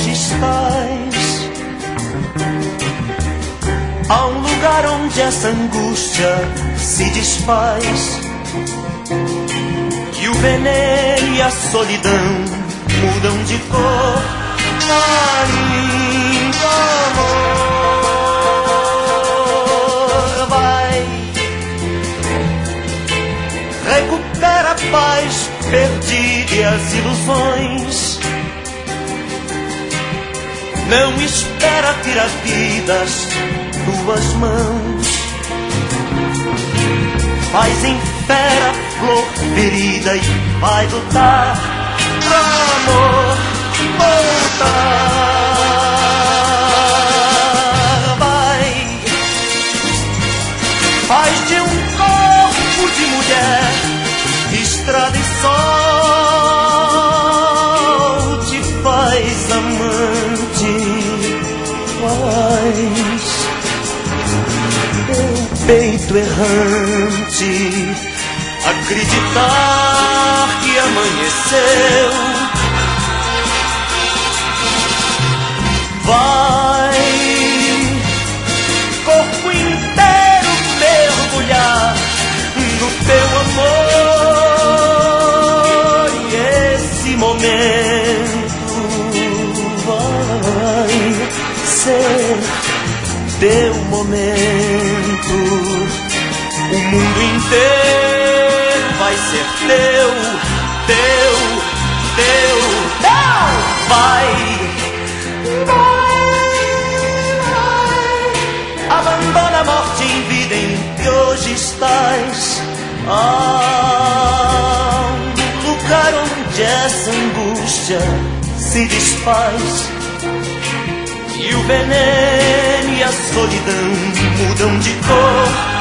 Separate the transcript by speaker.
Speaker 1: hoje estás. Há um lugar onde essa angústia se desfaz, e o veneno e a solidão mudam de cor. Ainda amor, vai, recupera a paz perdida e as ilusões. Não espera tirar vidas tuas mãos. Faz em fé a flor ferida e vai lutar pra amor voltar. Vai, faz de um corpo de mulher estrada e sol, te faz amante, faz teu peito errante acreditar que amanheceu. Vai, corpo inteiro mergulhar no teu amor, e esse momento vai ser teu momento. O mundo inteiro vai ser teu, teu, teu, teu. Vai, abandona a morte em vida em que hoje estás. Ah, um lugar onde essa angústia se desfaz, e o veneno e a solidão mudam de cor.